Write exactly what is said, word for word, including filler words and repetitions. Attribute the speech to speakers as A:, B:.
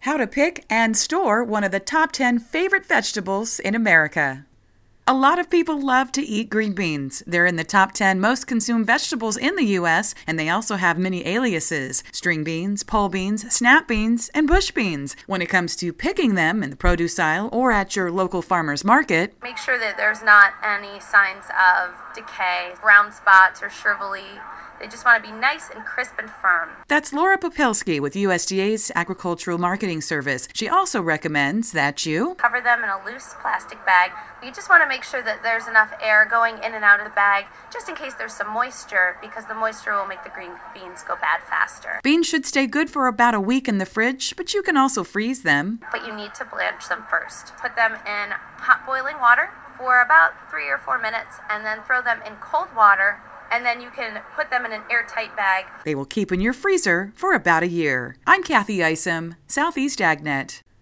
A: How to pick and store one of the top ten favorite vegetables in America. A lot of people love to eat green beans. They're in the top ten most consumed vegetables in the U S, and they also have many aliases: string beans, pole beans, snap beans, and bush beans. When it comes to picking them in the produce aisle or at your local farmer's market,
B: make sure that there's not any signs of decay, brown spots, or shrivelly. They just want to be nice and crisp and firm.
A: That's Laura Popilski with U S D A's Agricultural Marketing Service. She also recommends that you
B: cover them in a loose plastic bag. You just want to make sure that there's enough air going in and out of the bag, just in case there's some moisture, because the moisture will make the green beans go bad faster.
A: Beans should stay good for about a week in the fridge, but you can also freeze them.
B: But you need to blanch them first. Put them in hot boiling water for about three or four minutes, and then throw them in cold water. And then you can put them in an airtight bag.
A: They will keep in your freezer for about a year. I'm Kathy Isom, Southeast AgNet.